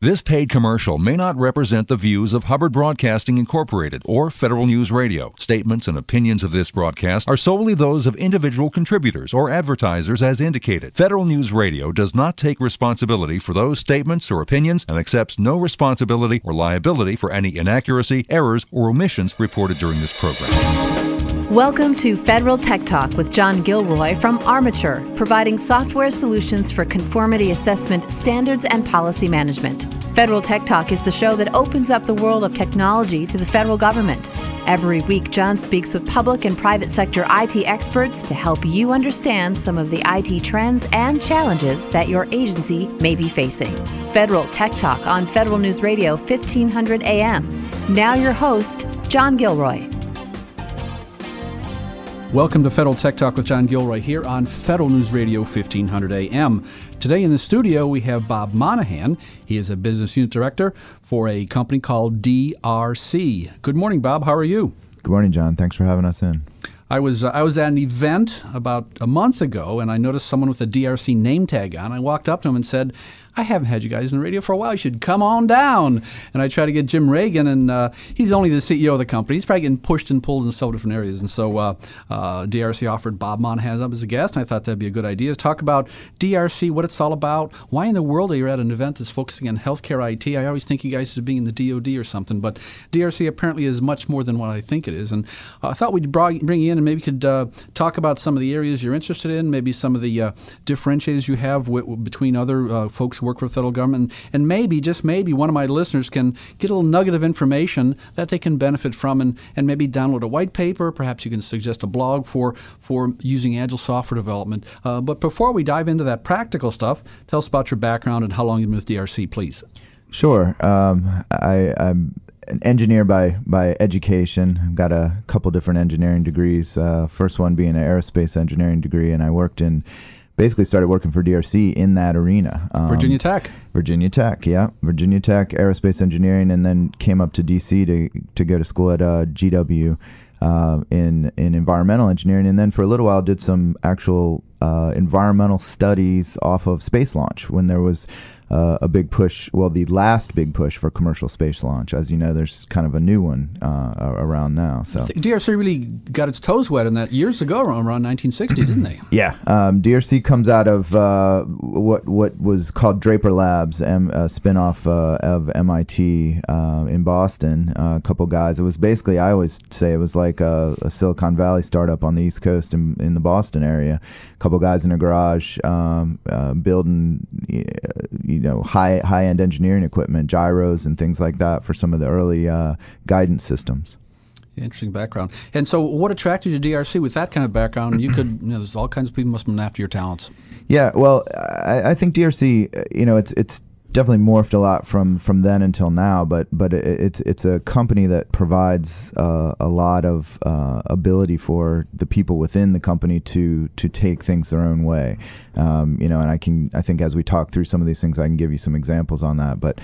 This paid commercial may not represent the views of Hubbard Broadcasting Incorporated or Federal News Radio. Statements and opinions of this broadcast are solely those of individual contributors or advertisers as indicated. Federal News Radio does not take responsibility for those statements or opinions and accepts no responsibility or liability for any inaccuracy, errors, or omissions reported during this program. Welcome to Federal Tech Talk with John Gilroy from Armature, providing software solutions for conformity assessment, standards, and policy management. Federal Tech Talk is the show that opens up the world of technology to the federal government. Every week, John speaks with public and private sector IT experts to help you understand some of the IT trends and challenges that your agency may be facing. Federal Tech Talk on Federal News Radio 1500 AM. Now your host, John Gilroy. Welcome to Federal Tech Talk with John Gilroy here on Federal News Radio 1500 AM. Today in the studio we have Bob Monahan. He is a business unit director for a company called DRC. Good morning, Bob. How are you? Good morning, John. Thanks for having us in. I was at an event about a month ago, and I noticed someone with a DRC name tag on. I walked up to him and said, I haven't had you guys on the radio for a while. You should come on down. And I tried to get Jim Reagan, and he's only the CEO of the company. He's probably getting pushed and pulled in several different areas. And so DRC offered Bob Monahan up as a guest, and I thought that'd be a good idea to talk about DRC, what it's all about. Why in the world are you at an event that's focusing on healthcare IT? I always think you guys are being in the DOD or something, but DRC apparently is much more than what I think it is. And I thought we'd bring you in and maybe could talk about some of the areas you're interested in, maybe some of the differentiators you have between other folks who work for the federal government, and maybe, just maybe, one of my listeners can get a little nugget of information that they can benefit from and maybe download a white paper. Perhaps you can suggest a blog for using Agile software development. But before we dive into that practical stuff, tell us about your background and how long you've been with DRC, please. Sure. I'm an engineer by education. I've got a couple different engineering degrees. First one being an aerospace engineering degree, and I basically started working for DRC in that arena. Virginia Tech. Virginia Tech, yeah. Virginia Tech, aerospace engineering, and then came up to D.C. to go to school at GW in environmental engineering, and then for a little while did some actual environmental studies off of space launch when there was a big push, the last big push for commercial space launch. As you know, there's kind of a new one around now. So DRC really got its toes wet in that years ago, around 1960, didn't they? Yeah. DRC comes out of what was called Draper Labs, a spinoff of MIT in Boston. A couple guys. It was basically, I always say, it was like a Silicon Valley startup on the East Coast in the Boston area. A couple guys in a garage building high-end engineering equipment, gyros and things like that for some of the early guidance systems. Interesting background. And so what attracted you to DRC with that kind of background? You could, there's all kinds of people must have been after your talents. Yeah, well, I think DRC, it's definitely morphed a lot from then until now, but it's a company that provides a lot of ability for the people within the company to take things their own way. And I think as we talk through some of these things, I can give you some examples on that. But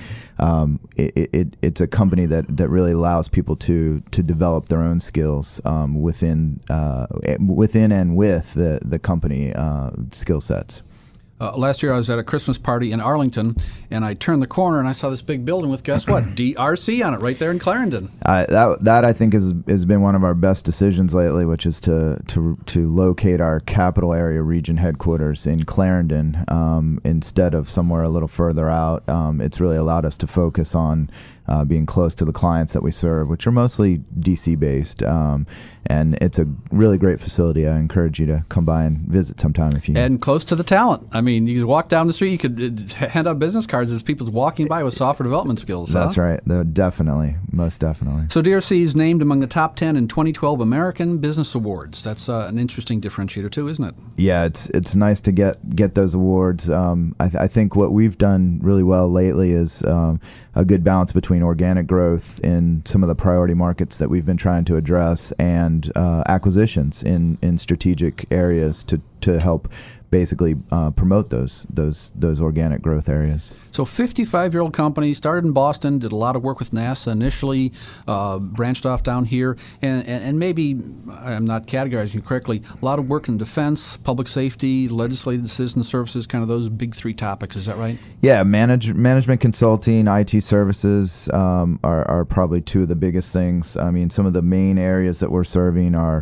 it's a company that really allows people to develop their own skills within and with the company skill sets. Last year I was at a Christmas party in Arlington, and I turned the corner and I saw this big building with, guess what, DRC on it right there in Clarendon. That I think has been one of our best decisions lately, which is to locate our capital area region headquarters in Clarendon instead of somewhere a little further out. It's really allowed us to focus on being close to the clients that we serve, which are mostly DC based. And it's a really great facility. I encourage you to come by and visit sometime if you can. And close to the talent. I mean, you could walk down the street, you could hand out business cards as people's walking by with software development skills. That's right. Definitely. Most definitely. So DRC is named among the top 10 in 2012 American Business Awards. That's an interesting differentiator too, isn't it? Yeah, it's nice to get those awards. I think what we've done really well lately is a good balance between organic growth in some of the priority markets that we've been trying to address and acquisitions in strategic areas to help basically promote those organic growth areas. So 55-year-old company, started in Boston, did a lot of work with NASA initially, branched off down here, and maybe, I'm not categorizing you correctly, a lot of work in defense, public safety, legislative citizen services, kind of those big three topics. Is that right? Yeah, management consulting, IT services are probably two of the biggest things. I mean, some of the main areas that we're serving are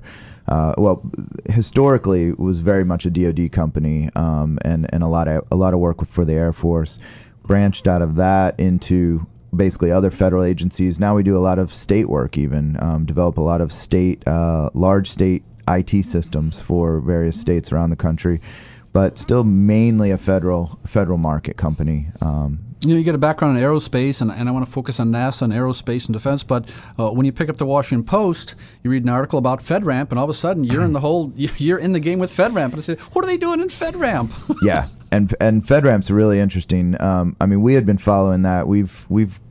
historically it was very much a DoD company, and a lot of work for the Air Force. Branched out of that into basically other federal agencies. Now we do a lot of state work, even develop a lot of large state IT systems for various states around the country, but still mainly a federal market company. You get a background in aerospace, and I want to focus on NASA and aerospace and defense, but when you pick up the Washington Post, you read an article about FedRAMP, and all of a sudden you're in the game with FedRAMP. And I said, what are they doing in FedRAMP? Yeah, and FedRAMP's really interesting. I mean, we had been following that. We've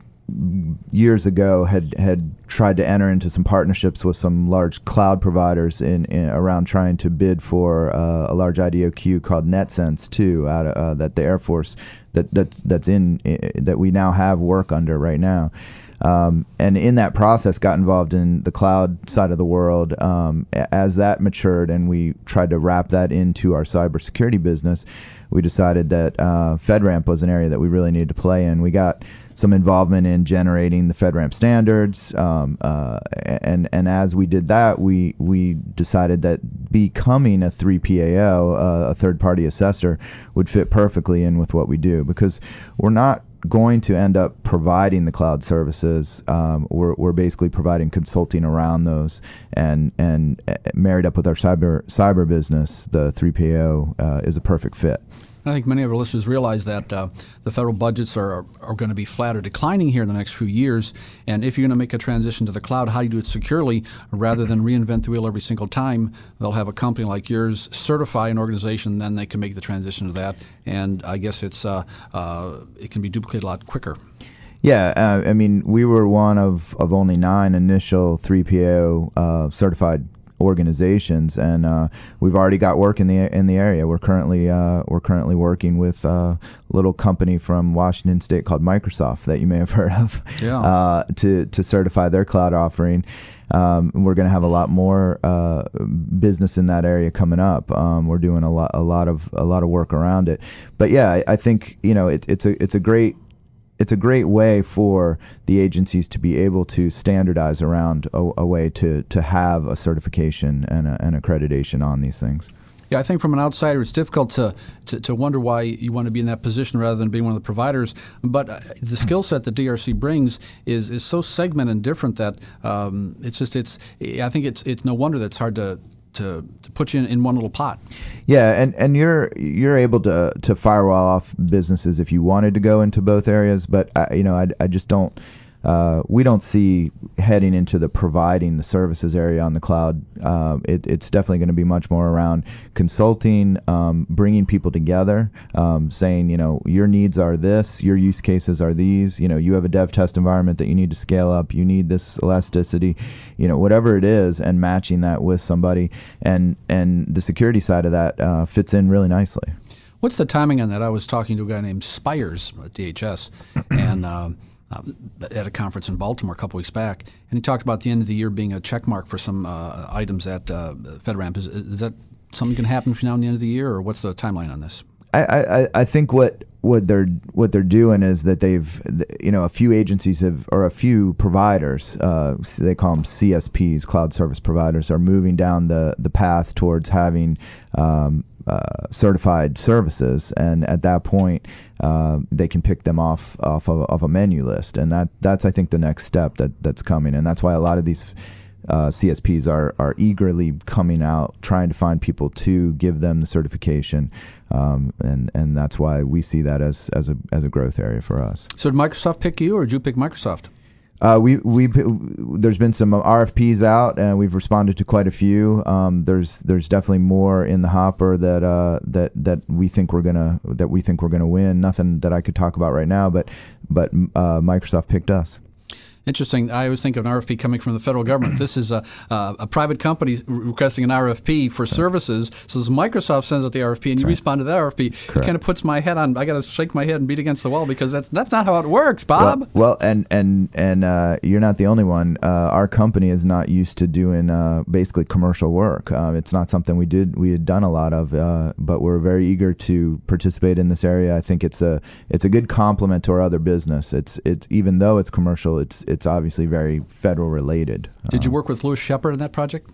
years ago had tried to enter into some partnerships with some large cloud providers in around trying to bid for a large IDIQ called NetSense 2 that the Air Force that we now have work under right now. And in that process got involved in the cloud side of the world. As that matured and we tried to wrap that into our cybersecurity business, we decided that FedRAMP was an area that we really needed to play in. We got some involvement in generating the FedRAMP standards, and as we did that, we decided that becoming a 3PAO, a third-party assessor, would fit perfectly in with what we do, because we're not going to end up providing the cloud services. We're basically providing consulting around those, and married up with our cyber business, the 3PAO is a perfect fit. I think many of our listeners realize that the federal budgets are going to be flat or declining here in the next few years. And if you're going to make a transition to the cloud, how do you do it securely rather than reinvent the wheel every single time? They'll have a company like yours certify an organization, then they can make the transition to that. And I guess it can be duplicated a lot quicker. Yeah, I mean, we were one of only 9 initial 3PAO certified organizations, and we've already got work in the area. We're currently working with a little company from Washington State called Microsoft that you may have heard of, to certify their cloud offering. We're going to have a lot more business in that area coming up. We're doing a lot of work around it. But yeah, I think it's a great way for the agencies to be able to standardize around a way to have a certification and an accreditation on these things. Yeah, I think from an outsider, it's difficult to wonder why you want to be in that position rather than being one of the providers. But the skill set that DRC brings is so segmented and different that I think it's no wonder that's hard to put you in one little pot. Yeah, and you're able to firewall off businesses if you wanted to go into both areas, but I just don't. We don't see heading into the providing the services area on the cloud. It's definitely going to be much more around consulting, bringing people together, saying, your needs are this, your use cases are these. You have a dev test environment that you need to scale up. You need this elasticity, whatever it is, and matching that with somebody. And the security side of that fits in really nicely. What's the timing on that? I was talking to a guy named Spires at DHS, and at a conference in Baltimore a couple weeks back, and he talked about the end of the year being a check mark for some items at FedRAMP. Is that something can happen between now and the end of the year, or what's the timeline on this? I think what they're doing is that they've, a few agencies or a few providers, they call them CSPs, cloud service providers, are moving down the path towards having certified services, and at that point they can pick them off of a menu list, and that's I think the next step that's coming, and that's why a lot of these CSPs are eagerly coming out trying to find people to give them the certification, and that's why we see that as a growth area for us. So did Microsoft pick you, or did you pick Microsoft? There's been some RFPs out, and we've responded to quite a few. There's definitely more in the hopper that we think we're gonna win. Nothing that I could talk about right now, but Microsoft picked us. Interesting. I always think of an RFP coming from the federal government. This is a private company requesting an RFP for services. So as Microsoft sends out the RFP and you respond to that RFP, it kind of puts my head on. I got to shake my head and beat against the wall because that's not how it works, Bob. Well, and you're not the only one. Our company is not used to doing basically commercial work. It's not something we had done a lot of, but we're very eager to participate in this area. I think it's a good complement to our other business. It's even though it's commercial, it's obviously very federal related. Did you work with Louis Shepard in that project?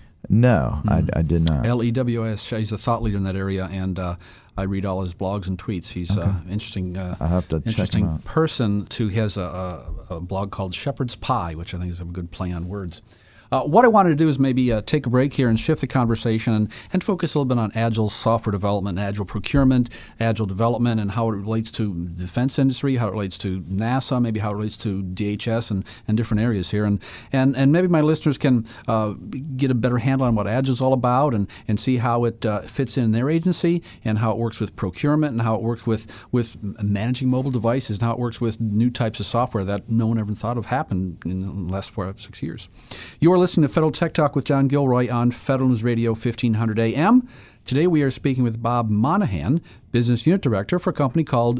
No, I did not. LEWIS. He's a thought leader in that area, and I read all his blogs and tweets. He's an interesting, I have to check him out. person who has a blog called Shepherd's Pie, which I think is a good play on words. What I wanted to do is maybe take a break here and shift the conversation and focus a little bit on Agile software development, Agile procurement, Agile development, and how it relates to the defense industry, how it relates to NASA, maybe how it relates to DHS and different areas here. And maybe my listeners can get a better handle on what Agile is all about and see how it fits in their agency and how it works with procurement and how it works with managing mobile devices and how it works with new types of software that no one ever thought of happened in the last 4 or 6 years. You're listening to Federal Tech Talk with John Gilroy on Federal News Radio 1500 AM. Today we are speaking with Bob Monahan, Business Unit Director for a company called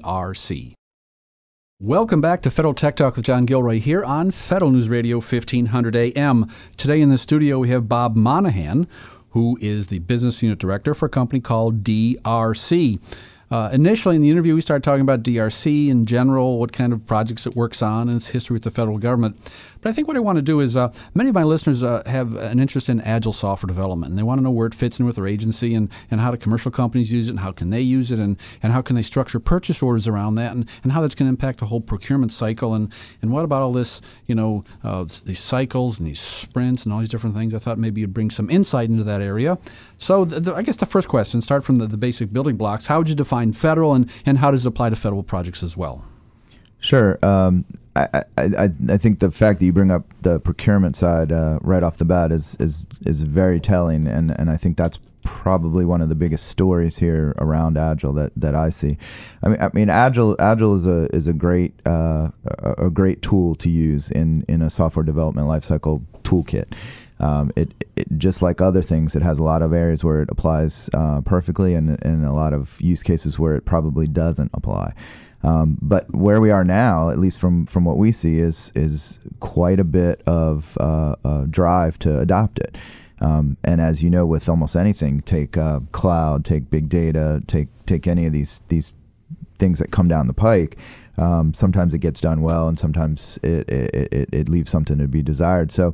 DRC. Welcome back to Federal Tech Talk with John Gilroy here on Federal News Radio 1500 AM. Today in the studio we have Bob Monahan, who is the Business Unit Director for a company called DRC. Initially in the interview, we started talking about DRC in general, what kind of projects it works on, and its history with the federal government. But I think what I want to do is, many of my listeners have an interest in Agile software development, and they want to know where it fits in with their agency and how do commercial companies use it, and how can they use it, and how can they structure purchase orders around that, and how that's going to impact the whole procurement cycle, and what about all this, these cycles and these sprints and all these different things. I thought maybe you'd bring some insight into that area. So I guess the first question, start from the basic building blocks. How would you define federal, and how does it apply to federal projects as well? Sure. I think the fact that you bring up the procurement side right off the bat is very telling, and I think that's probably one of the biggest stories here around Agile that I see. I mean, Agile is a great tool to use in a software development lifecycle toolkit. It just like other things, it has a lot of areas where it applies perfectly, and a lot of use cases where it probably doesn't apply. But where we are now, at least from what we see, is quite a bit of drive to adopt it. And as you know, with almost anything, take cloud, take big data, take any of these things that come down the pike. Sometimes it gets done well, and sometimes it leaves something to be desired. So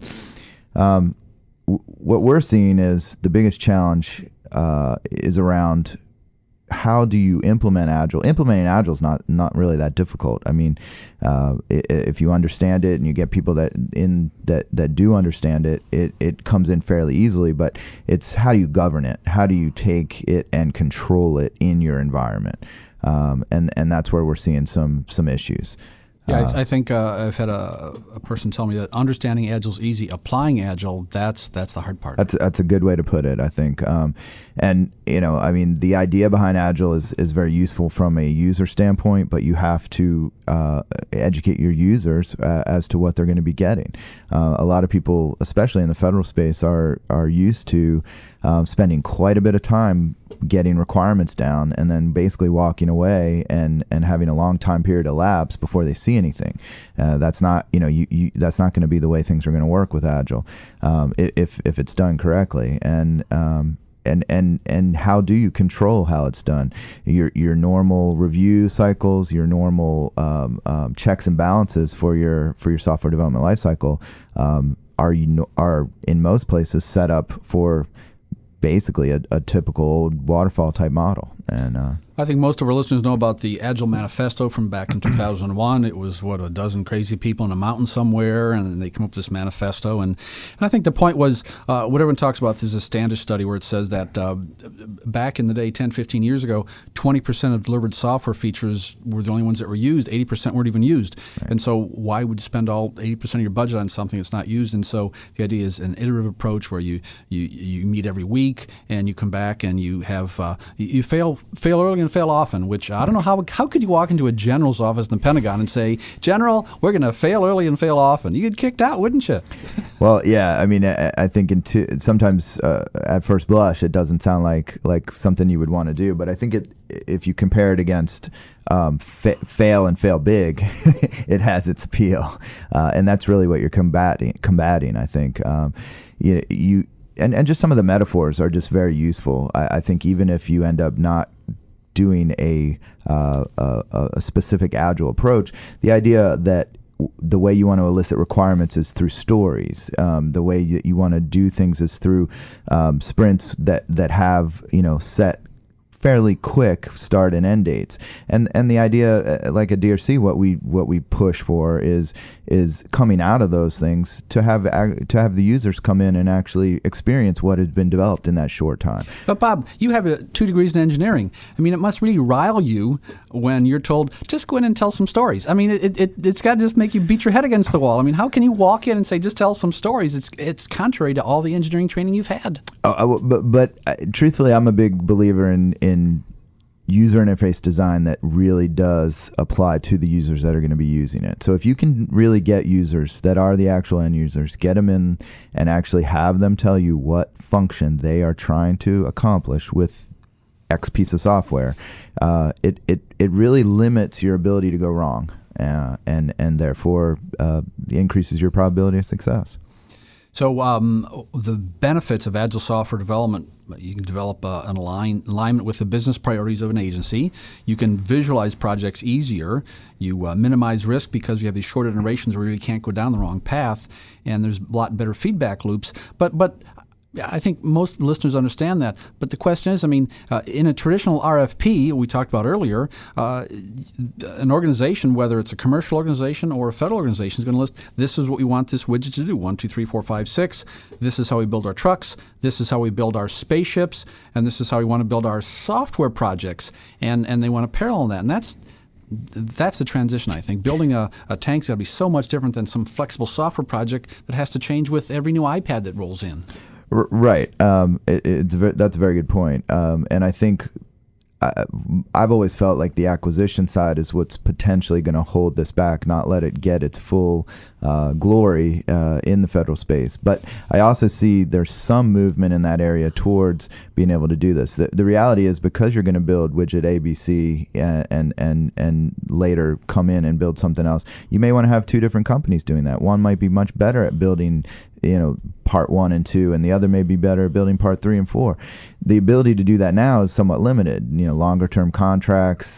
what we're seeing is the biggest challenge is around how do you implement Agile? Implementing Agile is not really that difficult. I mean, if you understand it and you get people that do understand it, it comes in fairly easily. But it's how do you govern it? How do you take it and control it in your environment? And that's where we're seeing some issues. Yeah, I think I've had a person tell me that understanding Agile is easy. Applying Agile, that's the hard part. That's a good way to put it, I think. And I mean, the idea behind Agile is very useful from a user standpoint, but you have to educate your users as to what they're going to be getting. A lot of people, especially in the federal space, are used to spending quite a bit of time getting requirements down and then basically walking away and having a long time period elapse before they see anything. That's not that's not going to be the way things are going to work with Agile if it's done correctly. And how do you control how it's done? Your normal review cycles, your normal checks and balances for your software development lifecycle are in most places set up for basically a typical old waterfall type model. And I think most of our listeners know about the Agile Manifesto from back in 2001. It was, a dozen crazy people in a mountain somewhere, and they come up with this manifesto. And I think the point was, what everyone talks about, there's a Standish study where it says that back in the day, 10, 15 years ago, 20% of delivered software features were the only ones that were used. 80% weren't even used. Right. And so why would you spend all 80% of your budget on something that's not used? And so the idea is an iterative approach where you meet every week, and you come back and you have you fail early and fail often, which I don't know how could you walk into a general's office in the Pentagon and say, General, we're going to fail early and fail often. You'd get kicked out, wouldn't you? Well, yeah. I mean, I think sometimes at first blush, it doesn't sound like something you would want to do. But I think if you compare it against fail and fail big, it has its appeal. And that's really what you're combating, I think. And just some of the metaphors are just very useful. I think even if you end up not doing a specific agile approach, the idea that the way you want to elicit requirements is through stories. The way that you want to do things is through sprints that have set fairly quick start and end dates. And the idea, like at DRC, what we push for is coming out of those things to have the users come in and actually experience what has been developed in that short time. But Bob, you have 2 degrees in engineering. I mean, it must really rile you when you're told, just go in and tell some stories. I mean, it's got to just make you beat your head against the wall. I mean, how can you walk in and say, just tell some stories? It's contrary to all the engineering training you've had. But truthfully, I'm a big believer in user interface design that really does apply to the users that are going to be using it. So if you can really get users that are the actual end users, get them in and actually have them tell you what function they are trying to accomplish with X piece of software, it really limits your ability to go wrong, and therefore increases your probability of success. So the benefits of agile software development: you can develop an alignment with the business priorities of an agency. You can visualize projects easier. You minimize risk because you have these short iterations where you really can't go down the wrong path, and there's a lot better feedback loops. But I think most listeners understand that. But the question is, I mean, in a traditional RFP we talked about earlier, an organization, whether it's a commercial organization or a federal organization, is going to list, this is what we want this widget to do, 1, 2, 3, 4, 5, 6. This is how we build our trucks. This is how we build our spaceships. And this is how we want to build our software projects. And they want to parallel that. And that's the transition, I think. Building a tank's got to be so much different than some flexible software project that has to change with every new iPad that rolls in. Right. That's a very good point. And I think I've always felt like the acquisition side is what's potentially going to hold this back, not let it get its full glory in the federal space. But I also see there's some movement in that area towards being able to do this. The reality is, because you're going to build widget ABC and later come in and build something else, you may want to have 2 different companies doing that. One might be much better at building part 1 and 2, and the other may be better at building part 3 and 4. The ability to do that now is somewhat limited. Longer term contracts.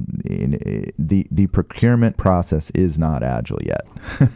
The procurement process is not agile yet.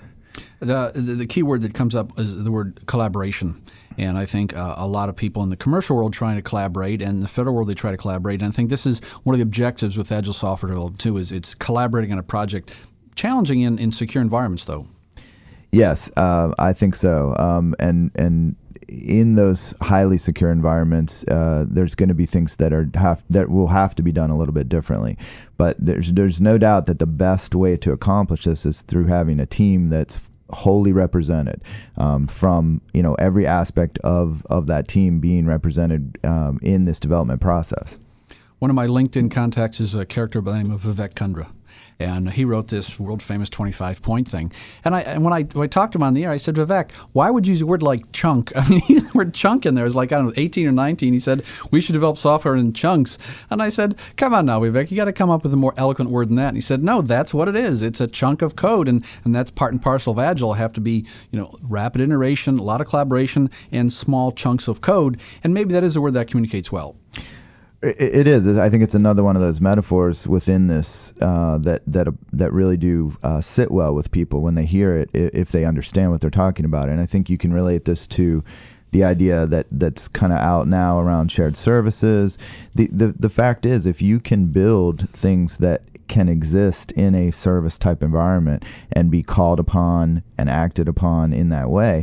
The key word that comes up is the word collaboration. And I think a lot of people in the commercial world trying to collaborate, and in the federal world they try to collaborate. And I think this is one of the objectives with agile software development too, is it's collaborating on a project. Challenging in secure environments, though. Yes, I think so. And in those highly secure environments, there's going to be things that will have to be done a little bit differently. But there's no doubt that the best way to accomplish this is through having a team that's wholly represented, from every aspect of that team being represented in this development process. One of my LinkedIn contacts is a character by the name of Vivek Kundra. And he wrote this world-famous 25-point thing. And when I talked to him on the air, I said, Vivek, why would you use a word like chunk? I mean, he used the word chunk in there. It was like, I don't know, 18 or 19. He said, we should develop software in chunks. And I said, come on now, Vivek, you got to come up with a more eloquent word than that. And he said, no, that's what it is. It's a chunk of code. And that's part and parcel of Agile. Have to be, rapid iteration, a lot of collaboration, and small chunks of code. And maybe that is a word that communicates well. It is. I think it's another one of those metaphors within this that really do sit well with people when they hear it, if they understand what they're talking about. And I think you can relate this to the idea that's kind of out now around shared services. The fact is, if you can build things that can exist in a service type environment and be called upon and acted upon in that way,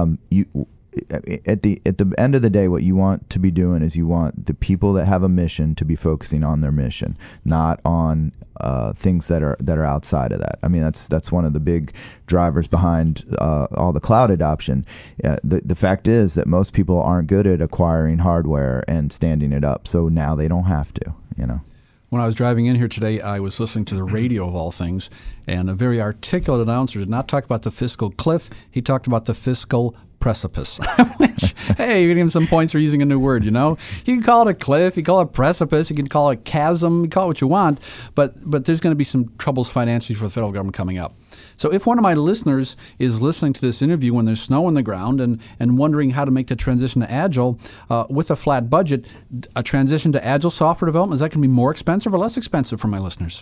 at the end of the day, what you want to be doing is you want the people that have a mission to be focusing on their mission, not on things that are outside of that. I mean, that's one of the big drivers behind all the cloud adoption. The fact is that most people aren't good at acquiring hardware and standing it up, so now they don't have to. When I was driving in here today, I was listening to the radio of all things, and a very articulate announcer did not talk about the fiscal cliff. He talked about the fiscal precipice. Which, hey, you give him some points for using a new word, you know? You can call it a cliff, you can call it precipice, you can call it chasm, you call it what you want, but there's going to be some troubles financially for the federal government coming up. So if one of my listeners is listening to this interview when there's snow on the ground and wondering how to make the transition to Agile with a flat budget, a transition to Agile software development, is that going to be more expensive or less expensive for my listeners?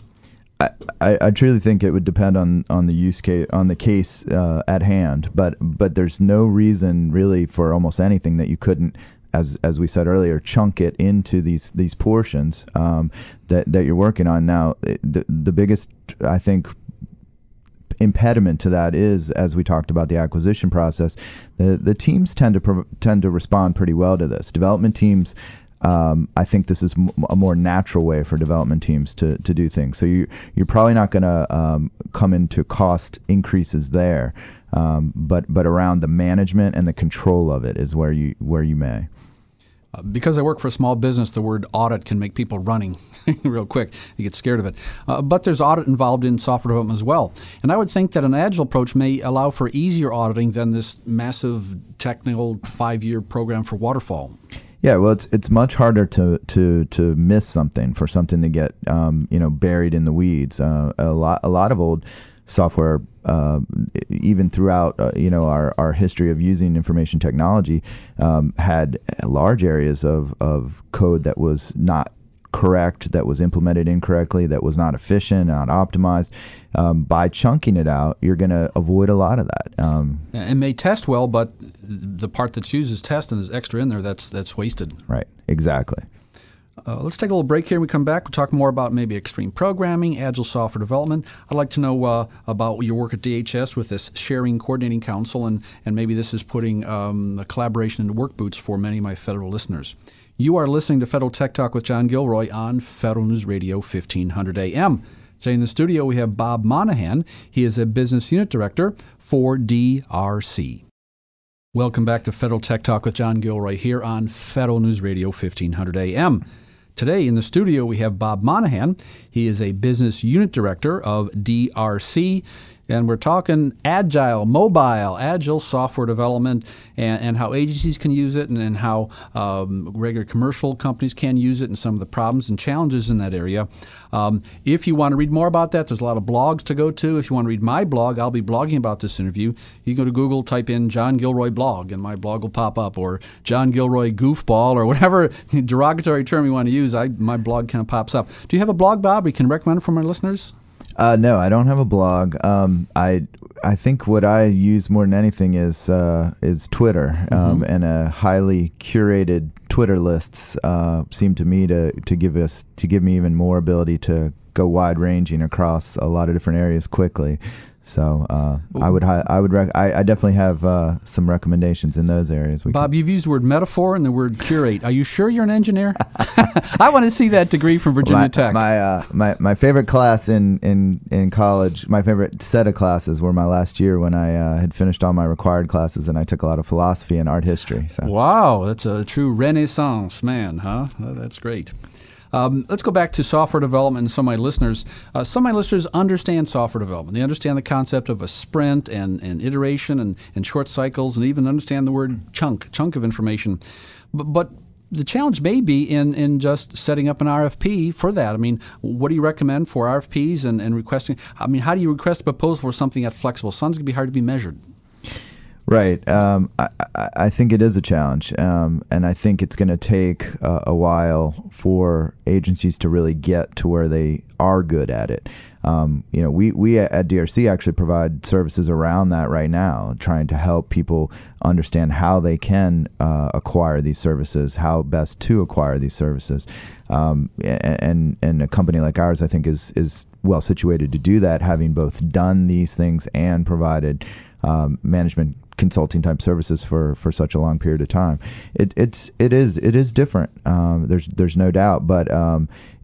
I truly think it would depend on the use case, on the case at hand, but there's no reason really for almost anything that you couldn't, as we said earlier, chunk it into these portions that you're working on now. The biggest, I think, impediment to that is, as we talked about the acquisition process, the teams tend to respond pretty well to this. Development teams, I think this is a more natural way for development teams to do things. So you're probably not going to come into cost increases there, but around the management and the control of it is where you may. Because I work for a small business, the word audit can make people running real quick. You get scared of it. But there's audit involved in software development as well. And I would think that an Agile approach may allow for easier auditing than this massive technical 5-year program for waterfall. Yeah, well, it's much harder to miss something, for something to get buried in the weeds. A lot of old software, even throughout our history of using information technology, had large areas of code that was not correct, that was implemented incorrectly, that was not efficient, not optimized. By chunking it out, you're going to avoid a lot of that. It may test well, but the part that's used as test and there's extra in there, that's wasted. Right, exactly. Let's take a little break here. When we come back, we'll talk more about maybe extreme programming, Agile software development. I'd like to know about your work at DHS with this Sharing Coordinating Council, and maybe this is putting a collaboration into work boots for many of my federal listeners. You are listening to Federal Tech Talk with John Gilroy on Federal News Radio 1500 AM. Today in the studio we have Bob Monahan. He is a business unit director for DRC. Welcome back to Federal Tech Talk with John Gilroy here on Federal News Radio 1500 AM. Today in the studio we have Bob Monahan. He is a business unit director of DRC, and we're talking agile software development and how agencies can use it and how regular commercial companies can use it and some of the problems and challenges in that area. If you want to read more about that, there's a lot of blogs to go to. If you want to read my blog, I'll be blogging about this interview. You can go to Google, type in John Gilroy blog, and my blog will pop up, or John Gilroy goofball, or whatever derogatory term you want to use. My blog kind of pops up. Do you have a blog, Bob, you can recommend for my listeners? No, I don't have a blog. I think what I use more than anything is Twitter, and a highly curated Twitter lists seem to me to give me even more ability to go wide ranging across a lot of different areas quickly. So I definitely have some recommendations in those areas. Bob, you've used the word metaphor and the word curate. Are you sure you're an engineer? I want to see that degree from Virginia Tech. My favorite class in college, my favorite set of classes were my last year when I had finished all my required classes, and I took a lot of philosophy and art history. So. Wow, that's a true Renaissance man, huh? That's great. Let's go back to software development and some of my listeners. Some of my listeners understand software development. They understand the concept of a sprint and iteration and short cycles, and even understand the word chunk of information. But the challenge may be in just setting up an RFP for that. I mean, what do you recommend for RFPs and requesting? I mean, how do you request a proposal for something that flexible? Something's going to be hard to be measured. Right. I think it is a challenge, and I think it's going to take a while for agencies to really get to where they are good at it. We at DRC actually provide services around that right now, trying to help people understand how they can acquire these services, how best to acquire these services. And a company like ours, I think, is well situated to do that, having both done these things and provided management consulting type services for such a long period of time. It is different. There's no doubt, but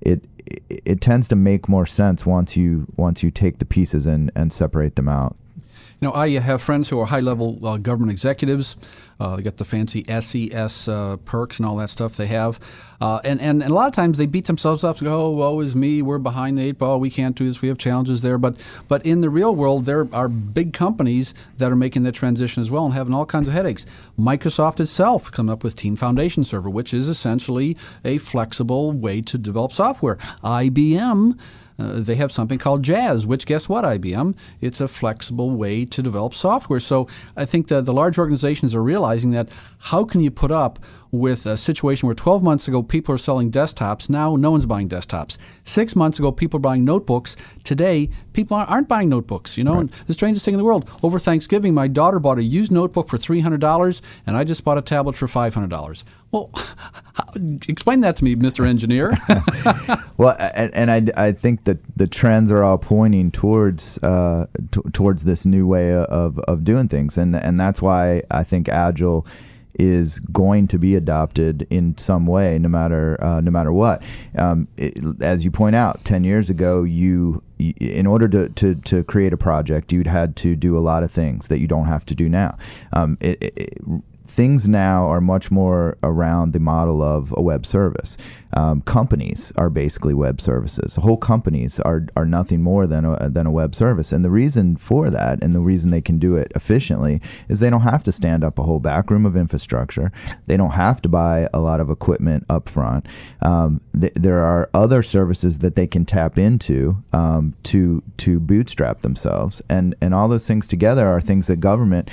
it tends to make more sense once you take the pieces and separate them out. You know, I have friends who are high-level government executives. They got the fancy SES perks and all that stuff they have. And a lot of times they beat themselves up and go, oh, woe is me, we're behind the eight ball, we can't do this, we have challenges there. But in the real world, there are big companies that are making that transition as well and having all kinds of headaches. Microsoft itself coming up with Team Foundation Server, which is essentially a flexible way to develop software. IBM, they have something called Jazz, which, guess what, IBM? It's a flexible way to develop software. So I think that the large organizations are realizing that how can you put up with a situation where 12 months ago people are selling desktops, now no one's buying desktops. 6 months ago people are buying notebooks. Today people aren't buying notebooks, you know. Right. And the strangest thing in the world, over Thanksgiving my daughter bought a used notebook for $300 and I just bought a tablet for $500. Well, explain that to me, Mr. Engineer. Well, and I think that the trends are all pointing towards this new way of doing things, and that's why I think Agile is going to be adopted in some way, no matter what. As you point out, 10 years ago, in order to create a project, you'd had to do a lot of things that you don't have to do now. Things now are much more around the model of a web service. Companies are basically web services. Whole companies are nothing more than a web service. And the reason for that, and the reason they can do it efficiently, is they don't have to stand up a whole backroom of infrastructure. They don't have to buy a lot of equipment up front. There are other services that they can tap into to bootstrap themselves. And all those things together are things that government,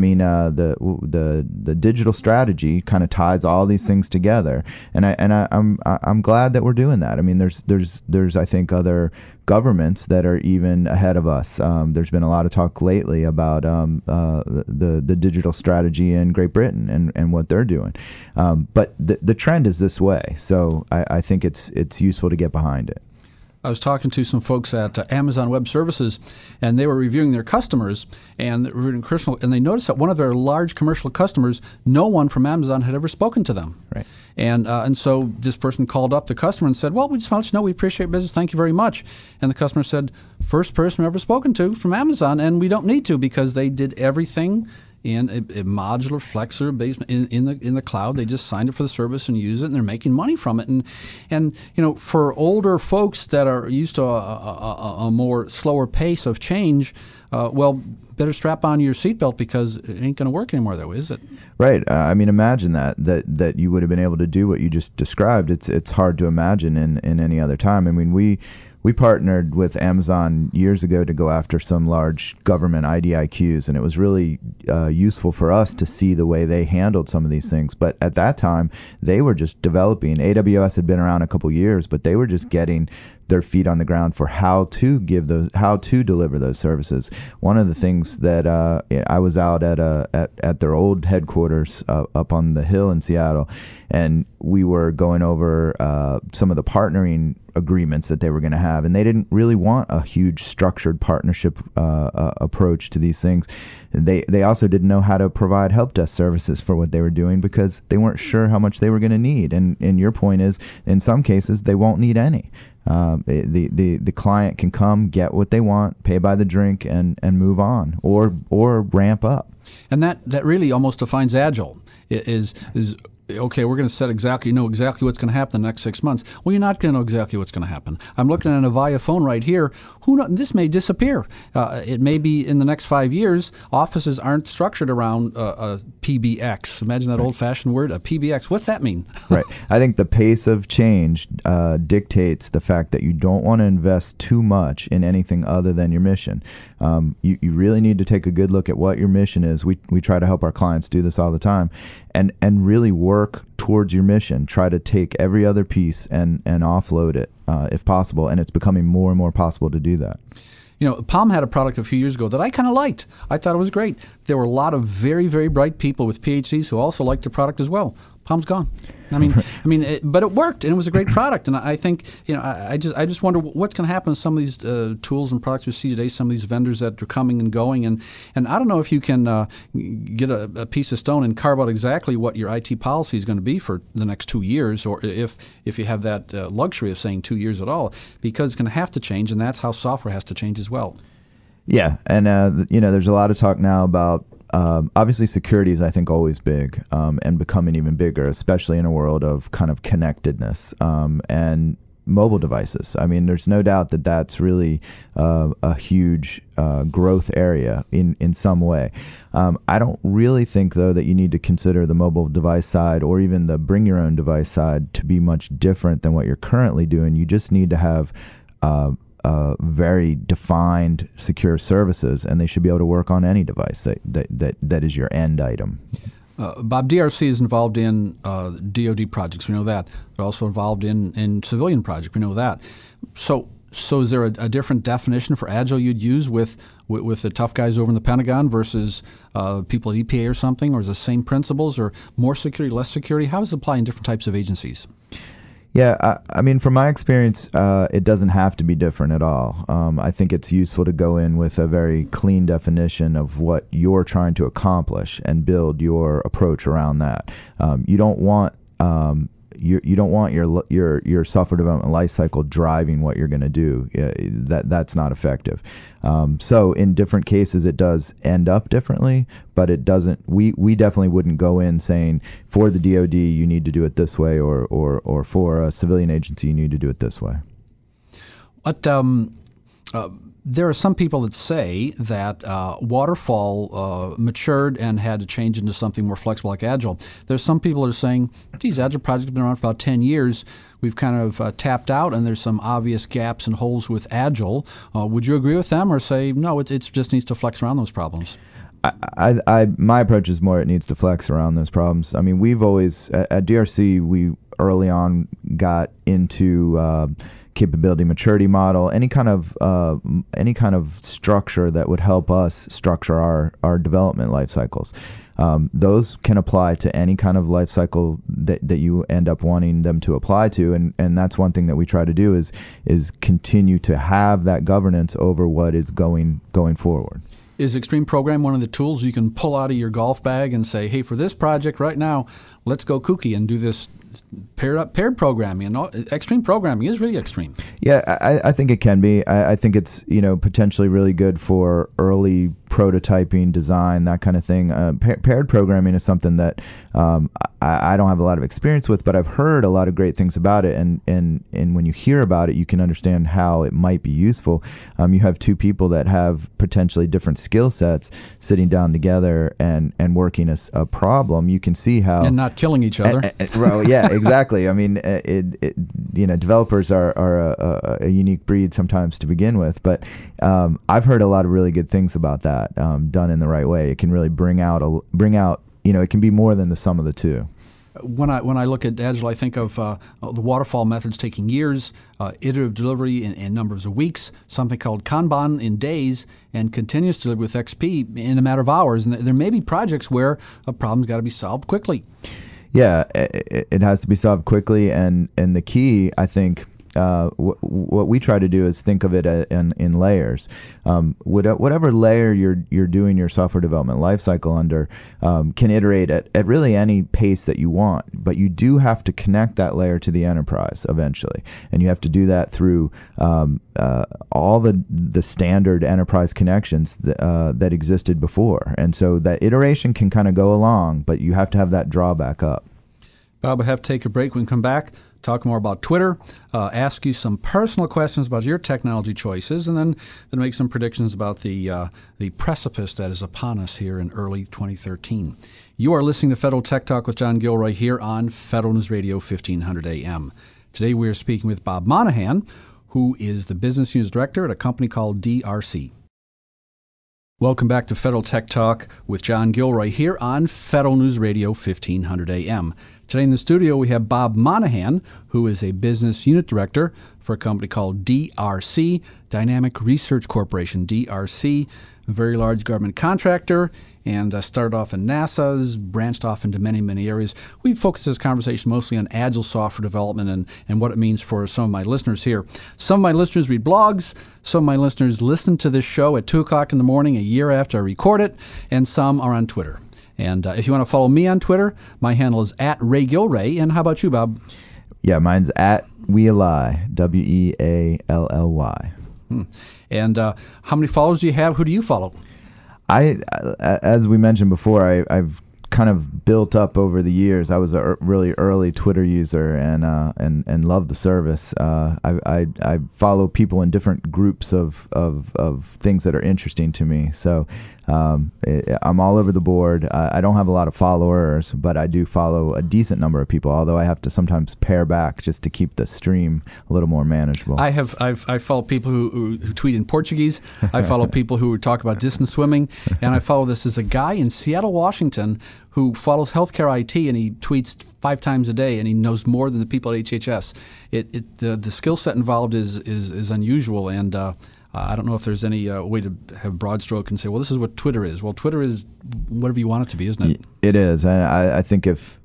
the digital strategy kind of ties all these things together, and I'm glad that we're doing that. I mean, there's I think other governments that are even ahead of us. There's been a lot of talk lately about the digital strategy in Great Britain and what they're doing, but the trend is this way. So I think it's useful to get behind it. I was talking to some folks at Amazon Web Services, and they were reviewing their customers, and they noticed that one of their large commercial customers, no one from Amazon had ever spoken to them. Right. And so this person called up the customer and said, well, we just want to let you know we appreciate your business. Thank you very much. And the customer said, first person I've ever spoken to from Amazon, and we don't need to because they did everything in a modular flexor based in the cloud. They just signed up for the service and use it, and they're making money from it. And you know, for older folks that are used to a more slower pace of change, better strap on your seatbelt because it ain't going to work anymore, though, is it? Right. I mean, imagine that you would have been able to do what you just described. It's hard to imagine in any other time. I mean, we partnered with Amazon years ago to go after some large government IDIQs, and it was really useful for us to see the way they handled some of these things. But at that time, they were just developing. AWS had been around a couple years, but they were just getting their feet on the ground for how to deliver those services. One of the things that I was out at their old headquarters up on the hill in Seattle, and we were going over some of the partnering agreements that they were going to have, and they didn't really want a huge structured partnership approach to these things. They also didn't know how to provide help desk services for what they were doing because they weren't sure how much they were going to need. And your point is, in some cases, they won't need any. The client can come, get what they want, pay by the drink, and move on, or ramp up. And that really almost defines Agile. Is okay, we're going to know exactly what's going to happen the next 6 months. Well, you're not going to know exactly what's going to happen. I'm looking at an Avaya phone right here. This may disappear. It may be in the next 5 years. Offices aren't structured around a PBX. Imagine that old-fashioned word, a PBX. What's that mean? Right. I think the pace of change dictates the fact that you don't want to invest too much in anything other than your mission. You really need to take a good look at what your mission is. We try to help our clients do this all the time, and really work towards your mission. Try to take every other piece and offload it if possible, and it's becoming more and more possible to do that. You know, Palm had a product a few years ago that I kind of liked. I thought it was great. There were a lot of very, very bright people with PhDs who also liked the product as well. Palm's gone. But it worked, and it was a great product. And I think, I just wonder what's going to happen to some of these tools and products we see today. Some of these vendors that are coming and going, and I don't know if you can get a piece of stone and carve out exactly what your IT policy is going to be for the next 2 years, or if you have that luxury of saying 2 years at all, because it's going to have to change, and that's how software has to change as well. Yeah, and there's a lot of talk now about obviously security is, I think, always big and becoming even bigger, especially in a world of kind of connectedness and mobile devices. I mean, there's no doubt that that's really a huge growth area in some way. I don't really think, though, that you need to consider the mobile device side or even the bring your own device side to be much different than what you're currently doing. You just need to have very defined secure services, and they should be able to work on any device that is your end item. Bob, DRC is involved in DoD projects. We know that. They're also involved in civilian projects. We know that. So is there a different definition for Agile you'd use with the tough guys over in the Pentagon versus people at EPA or something? Or is it the same principles, or more security, less security? How does it apply in different types of agencies? Yeah, I mean, from my experience, it doesn't have to be different at all. I think it's useful to go in with a very clean definition of what you're trying to accomplish and build your approach around that. You don't want you don't want your software development lifecycle driving what you're going to do. That's not effective. So in different cases, it does end up differently, but it doesn't. We definitely wouldn't go in saying for the DoD you need to do it this way, or for a civilian agency you need to do it this way. But there are some people that say that Waterfall matured and had to change into something more flexible like Agile. There's some people that are saying, these Agile projects have been around for about 10 years. We've kind of tapped out, and there's some obvious gaps and holes with Agile. Would you agree with them, or say, no, it just needs to flex around those problems? My approach is more it needs to flex around those problems. I mean, we've always, at DRC, we early on got into capability maturity model, any kind of structure that would help us structure our development life cycles. Those can apply to any kind of life cycle that you end up wanting them to apply to, and that's one thing that we try to do is continue to have that governance over what is going forward. Is Extreme Program one of the tools you can pull out of your golf bag and say, hey, for this project right now, let's go kooky and do this paired programming? And extreme programming is really extreme. Yeah, I think it can be. I think it's potentially really good for early prototyping, design, that kind of thing. Paired programming is something that I don't have a lot of experience with, but I've heard a lot of great things about it. And when you hear about it, you can understand how it might be useful. You have two people that have potentially different skill sets sitting down together and working a problem. You can see how, and not killing each other. Well, yeah, exactly. I mean, developers are a unique breed sometimes to begin with, but I've heard a lot of really good things about that. Done in the right way, it can really bring out. It can be more than the sum of the two. When I look at Agile, I think of the waterfall methods taking years, iterative delivery in numbers of weeks, something called Kanban in days, and continuous delivery with XP in a matter of hours. And there may be projects where a problem's got to be solved quickly. Yeah, it has to be solved quickly, and the key, I think, what we try to do is think of it in layers. Whatever layer you're doing your software development lifecycle under can iterate at really any pace that you want, but you do have to connect that layer to the enterprise eventually, and you have to do that through all the standard enterprise connections that existed before, and so that iteration can kind of go along, but you have to have that drawback up. Bob, we'll have to take a break. When we come back, talk more about Twitter, ask you some personal questions about your technology choices, and then make some predictions about the precipice that is upon us here in early 2013. You are listening to Federal Tech Talk with John Gilroy here on Federal News Radio 1500 AM. Today we are speaking with Bob Monahan, who is the Business Unit Director at a company called DRC. Welcome back to Federal Tech Talk with John Gilroy here on Federal News Radio 1500 AM. Today in the studio we have Bob Monahan, who is a Business Unit Director for a company called DRC, Dynamic Research Corporation. DRC, a very large government contractor, and started off in NASA's, branched off into many, many areas. We focused this conversation mostly on Agile software development and what it means for some of my listeners here. Some of my listeners read blogs, some of my listeners listen to this show at 2 o'clock in the morning a year after I record it, and some are on Twitter. And if you want to follow me on Twitter, my handle is @RayGilray. And how about you, Bob? Yeah, mine's @Weally, WEALLY. And how many followers do you have? Who do you follow? As we mentioned before, I've kind of built up over the years. I was a really early Twitter user and loved the service. I follow people in different groups of things that are interesting to me. So I'm all over the board. I don't have a lot of followers, but I do follow a decent number of people, although I have to sometimes pare back just to keep the stream a little more manageable. I follow people who tweet in Portuguese. I follow people who talk about distance swimming, and I follow this as a guy in Seattle, Washington, who follows healthcare IT, and he tweets 5 times a day, and he knows more than the people at HHS. The skill set involved is unusual, and I don't know if there's any way to have broad stroke and say, well, this is what Twitter is. Well, Twitter is whatever you want it to be, isn't it? It is, and I think if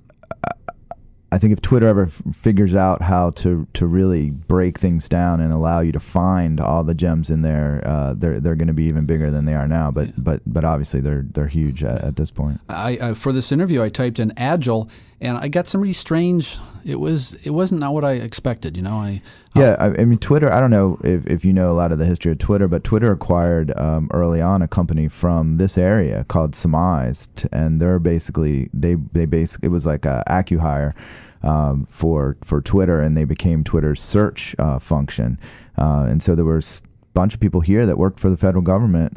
Twitter ever figures out how to really break things down and allow you to find all the gems in there, they're going to be even bigger than they are now. But obviously they're huge at this point. I for this interview I typed in Agile, and I got some really strange. It wasn't not what I expected. I mean Twitter. I don't know if you know a lot of the history of Twitter, but Twitter acquired early on a company from this area called Surmise, and they're basically it was like a AccuHire for Twitter, and they became Twitter's search function. And so there was a bunch of people here that worked for the federal government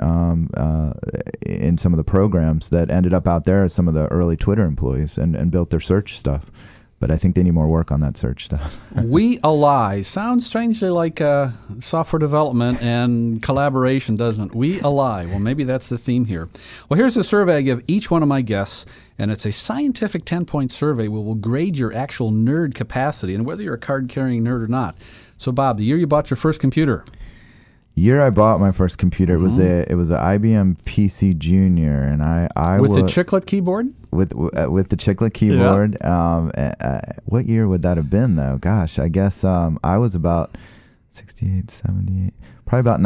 in some of the programs that ended up out there as some of the early Twitter employees and built their search stuff. But I think they need more work on that search stuff. We Ally sounds strangely like software development and collaboration, doesn't it? We Ally. Well, maybe that's the theme here. Well, here's the survey I give each one of my guests, and it's a scientific 10-point survey where we'll grade your actual nerd capacity and whether you're a card-carrying nerd or not. So, Bob, the year you bought your first computer? Year I bought my first computer, it was an IBM PC Junior, and I with the chiclet keyboard. With the chiclet keyboard. Yeah. What year would that have been, though? Gosh, I guess I was about 68, 78, probably about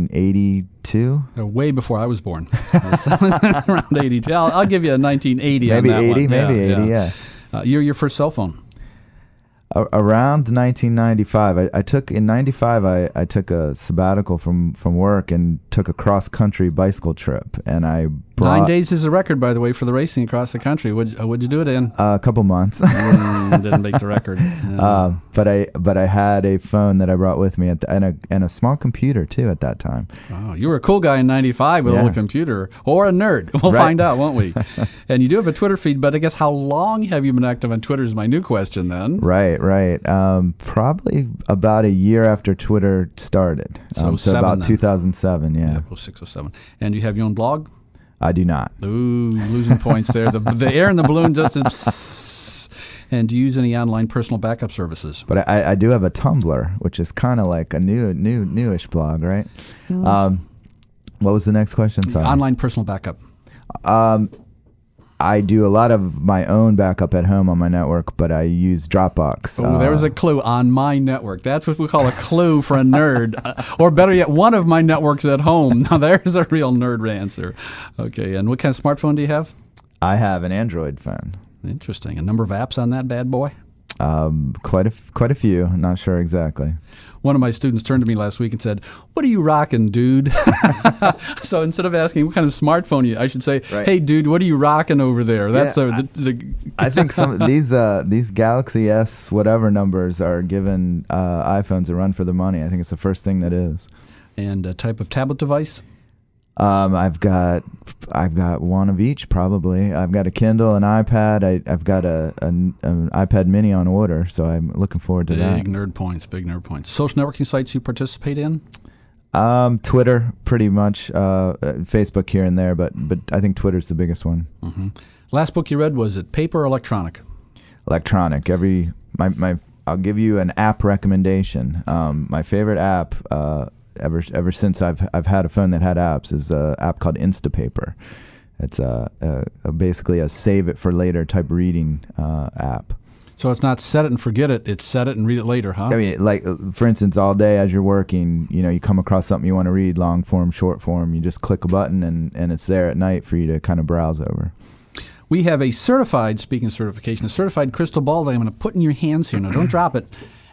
1982. Way before I was born. Around 82. I'll give you a 1980. Maybe on that 80, one. maybe 80. Yeah. Your first cell phone. Around 1995, I took in '95. I took a sabbatical from work and took a cross country bicycle trip, and I brought 9 days is a record, by the way, for the racing across the country. What'd you do it in? A couple months. Didn't make the record. Yeah. But I had a phone that I brought with me and a small computer too at that time. Oh, you were a cool guy in '95 with a little computer, or a nerd. We'll find out, won't we? And you do have a Twitter feed, but I guess how long have you been active on Twitter is my new question then. Right. Probably about a year after Twitter started. So about 2007, yeah. 06 or 07. And you have your own blog? I do not. Ooh, losing points there. The air in the balloon just is. And do you use any online personal backup services? But I do have a Tumblr, which is kind of like a newish blog, right? What was the next question? Sorry. Online personal backup. I do a lot of my own backup at home on my network, but I use Dropbox. Oh, there was a clue. On my network. That's what we call a clue for a nerd. Or better yet, one of my networks at home. Now, there's a real nerd answer. Okay, and what kind of smartphone do you have? I have an Android phone. Interesting. A number of apps on that bad boy? Quite a few. I'm not sure exactly. One of my students turned to me last week and said, "What are you rocking, dude?" So instead of asking what kind of smartphone I should say, "Hey, dude, what are you rocking over there?" That's the I think some these Galaxy S whatever numbers are giving iPhones a run for the money. I think it's the first thing that is. And a type of tablet device? I've got one of each probably. I've got a Kindle, an iPad. I've got an iPad Mini on order, so I'm looking forward to that. Big nerd points. Social networking sites you participate in? Twitter, pretty much. Facebook here and there, but I think Twitter's the biggest one. Mm-hmm. Last book you read, was it paper or electronic? Electronic. I'll give you an app recommendation. My favorite app. Ever since I've had a phone that had apps is an app called Instapaper. It's basically a save it for later type reading app. So it's not set it and forget it. It's set it and read it later, huh? I mean, like for instance, all day as you're working, you come across something you want to read, long form, short form. You just click a button and it's there at night for you to kind of browse over. We have a certified, speaking of certification, a certified crystal ball that I'm going to put in your hands here. Now, don't drop it.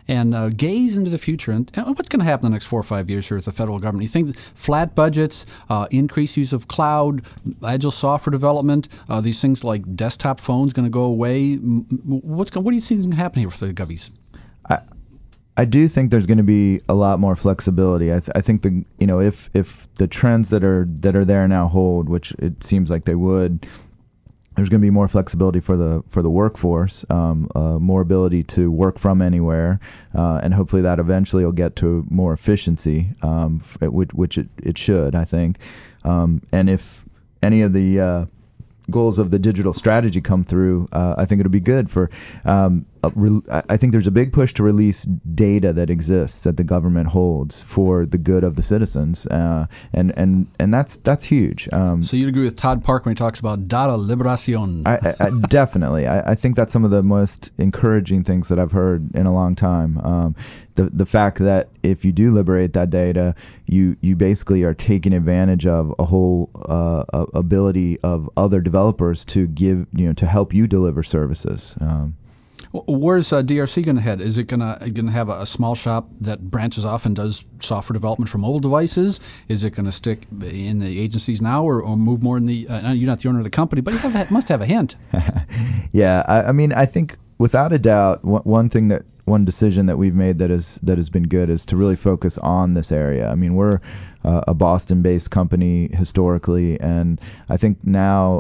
and gaze into the future. And what's going to happen in the next 4 or 5 years here with the federal government? You think flat budgets, increased use of cloud, agile software development, these things like desktop phones going to go away? What do you see is going to happen here with the Govies? I do think there's going to be a lot more flexibility. I think if the trends that are there now hold, which it seems like they would, there's going to be more flexibility for the workforce, more ability to work from anywhere, and hopefully that eventually will get to more efficiency, which it should, I think. And if any of the goals of the digital strategy come through, I think it'll be good for. I think there's a big push to release data that exists that the government holds for the good of the citizens, and that's huge. So you'd agree with Todd Park when he talks about data liberación? I definitely. I think that's some of the most encouraging things that I've heard in a long time. The fact that if you do liberate that data, you basically are taking advantage of a whole ability of other developers to to help you deliver services. Where's DRC going to head? Is it going to have a small shop that branches off and does software development for mobile devices? Is it going to stick in the agencies now, or move more in the? You're not the owner of the company, but you must have a hint. Yeah, I think without a doubt, one decision that we've made that has been good is to really focus on this area. I mean, we're a Boston-based company historically, and I think now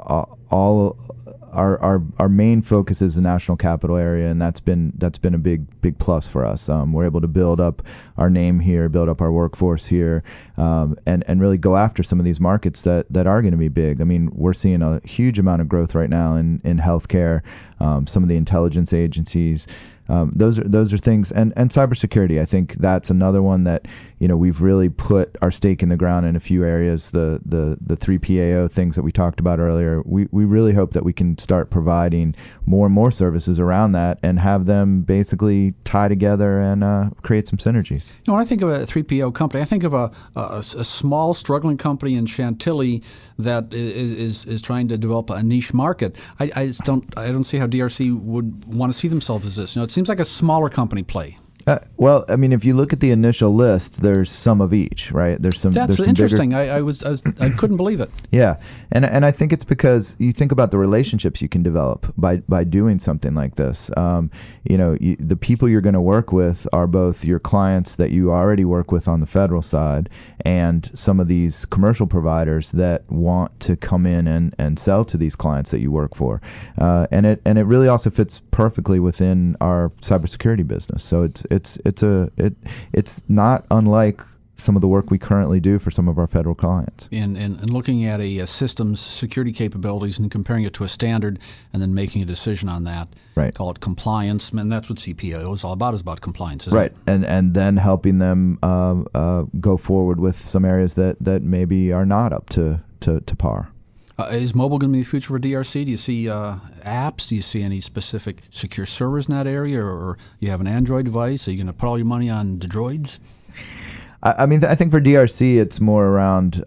our main focus is the National Capital Area, and that's been a big plus for us. We're able to build up our name here, build up our workforce here, and really go after some of these markets that are going to be big. I mean, we're seeing a huge amount of growth right now in healthcare, some of the intelligence agencies. Those are things, and cybersecurity. I think that's another one that we've really put our stake in the ground in a few areas. The 3PAO things that we talked about earlier. We really hope that we can start providing more and more services around that and have them basically tie together and create some synergies. When I think of a 3PAO company, I think of a small struggling company in Chantilly that is trying to develop a niche market. I don't see how DRC would want to see themselves as this. It seems like a smaller company play. Well, I mean, if you look at the initial list, there's some of each, right? That's interesting. Bigger... I couldn't believe it. Yeah, and I think it's because you think about the relationships you can develop by doing something like this. The people you're going to work with are both your clients that you already work with on the federal side, and some of these commercial providers that want to come in and sell to these clients that you work for, and it really also fits perfectly within our cybersecurity business. So it's not unlike some of the work we currently do for some of our federal clients. And looking at a system's security capabilities and comparing it to a standard and then making a decision on that. Right. Call it compliance. And that's what CPAO is all about, is about compliance, isn't it? Right. And then helping them go forward with some areas that maybe are not up to par. Is mobile going to be the future for DRC? Do you see apps? Do you see any specific secure servers in that area? Or you have an Android device? Are you going to put all your money on the droids? I think for DRC, it's more around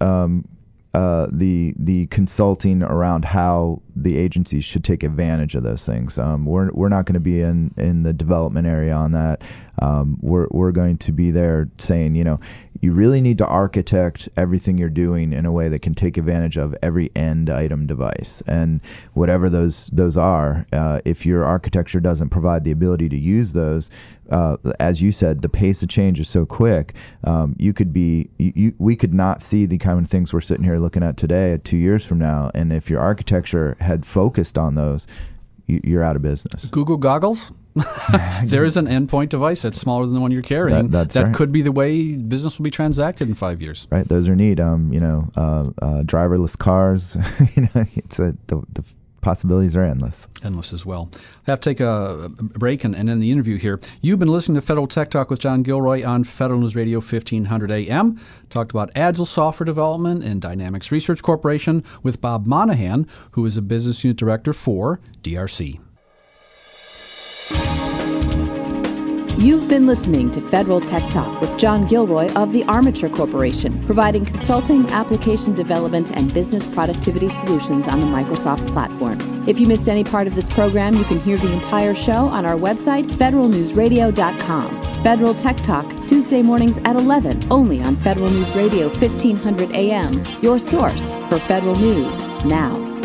the consulting around how the agencies should take advantage of those things. We're not going to be in the development area on that. We're going to be there saying, you really need to architect everything you're doing in a way that can take advantage of every end item device, and whatever those are. If your architecture doesn't provide the ability to use those, as you said, the pace of change is so quick. We could not see the kind of things we're sitting here looking at today 2 years from now, and if your architecture had focused on those, you're out of business. Google goggles? There is an endpoint device that's smaller than the one you're carrying. That right. Could be the way business will be transacted in 5 years. Right, those are neat. Driverless cars. The possibilities are endless. Endless as well. I have to take a break and end the interview here. You've been listening to Federal Tech Talk with John Gilroy on Federal News Radio 1500 AM. Talked about agile software development and Dynamics Research Corporation with Bob Monahan, who is a business unit director for DRC. You've been listening to Federal Tech Talk with John Gilroy of the Armature Corporation, providing consulting, application development, and business productivity solutions on the Microsoft platform. If you missed any part of this program, you can hear the entire show on our website, federalnewsradio.com. Federal Tech Talk, Tuesday mornings at 11, only on Federal News Radio 1500 AM, your source for federal news now.